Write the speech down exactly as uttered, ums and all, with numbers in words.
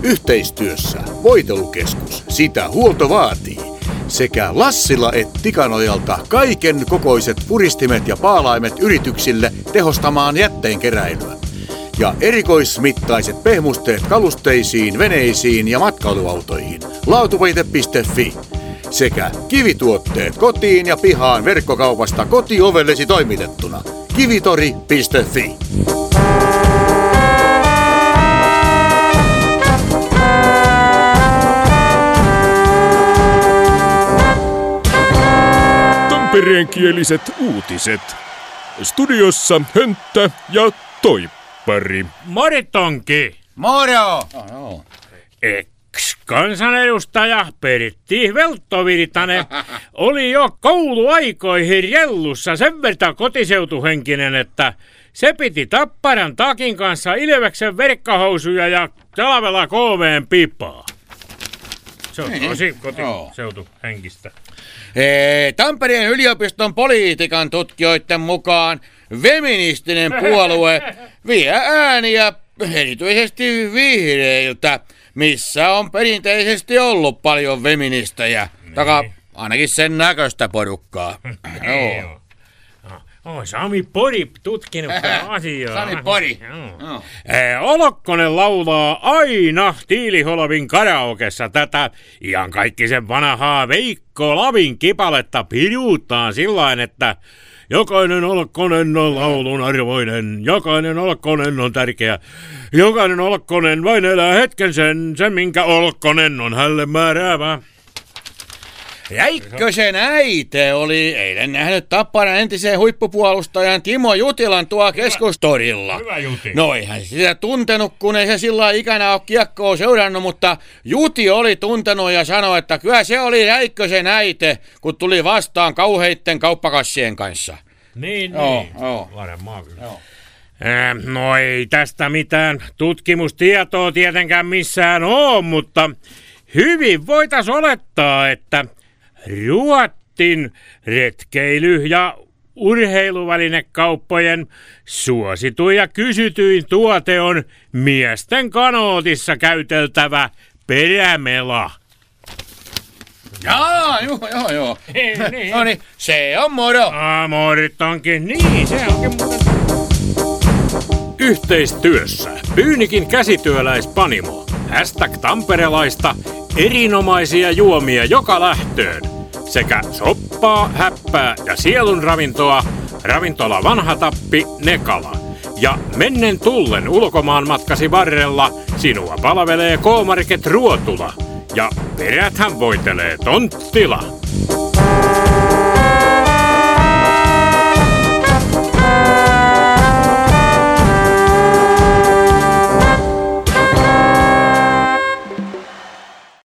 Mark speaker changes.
Speaker 1: Yhteistyössä Voitelukeskus, sitä huolto vaatii. Sekä Lassila et Tikanojalta kaiken kokoiset puristimet ja paalaimet yrityksille tehostamaan jätteenkeräilyä. Ja erikoismittaiset pehmusteet kalusteisiin, veneisiin ja matkailuautoihin. Laatupeite piste fi. Sekä kivituotteet kotiin ja pihaan verkkokaupasta kotiovellesi toimitettuna. kivitori piste fi.
Speaker 2: Tampereenkieliset uutiset. Studiossa Hönttä ja Toippari.
Speaker 3: Moritonki.
Speaker 4: Moro!
Speaker 1: Oh, no.
Speaker 3: Ex-kansanedustaja Pertti Veltto-Virtanen oli jo kouluaikoihin rellussa sen verran kotiseutuhenkinen, että se piti Tapparan takin kanssa Ilveksen verkkahousuja ja talvella K V:n pipaa. Se on tosi kotiseutuhenkistä.
Speaker 4: Hei, Tampereen yliopiston politiikan tutkijoiden mukaan feministinen puolue vie ääniä erityisesti vihreiltä, missä on perinteisesti ollut paljon feministejä. Niin. Taka ainakin sen näköistä porukkaa.
Speaker 3: Joo. Oh, Sami Pori tutkinut asiaa.
Speaker 4: Sami Pori.
Speaker 3: Oh. Eh, Olokkonen laulaa aina Tiiliholavin karaokessa tätä ihan kaikki sen vanhaa Veikko Lavin kipaletta piruuttaan sillain, että jokainen Olokkonen on laulun arvoinen, jokainen Olokkonen on tärkeä, jokainen Olokkonen vain elää hetken sen, sen minkä Olokkonen on hälle määräävä.
Speaker 4: Räikkösen äite oli eilen nähnyt Tapparan entisen huippupuolustajan Timo Jutilan tuo keskustorilla.
Speaker 3: Hyvä Juti.
Speaker 4: No eihän sitä tuntenut, kun ei se sillä ikänä ole kiekkoa seurannut, mutta Juti oli tuntenut ja sanoi, että kyllä se oli Räikkösen äite, kun tuli vastaan kauheitten kauppakassien kanssa.
Speaker 3: Niin,
Speaker 4: joo,
Speaker 3: niin.
Speaker 4: Joo.
Speaker 3: Varmaan kyllä. Joo. Äh, no ei tästä mitään tutkimustietoa tietenkään missään ole, mutta hyvin voitaisiin olettaa, että Ruottin retkeily- ja urheiluvälinekauppojen suosituin ja kysytyin tuote on miesten kanootissa käyteltävä perämela.
Speaker 4: Jaa, joo, joo, joo.
Speaker 3: Niin.
Speaker 4: No niin, se on moro.
Speaker 3: Ah, moritonkin. Niin, se onkin muuten.
Speaker 2: Yhteistyössä Pyynikin käsityöläispanimo. Hashtag tamperelaista. Erinomaisia juomia joka lähtöön. Sekä soppaa, häppää ja sielun ravintoa. Ravintola Vanha Tappi, Nekala. Ja mennen tullen ulkomaan matkasi varrella sinua palvelee K-Market Ruotula. Ja peräthän voitelee Tonttila.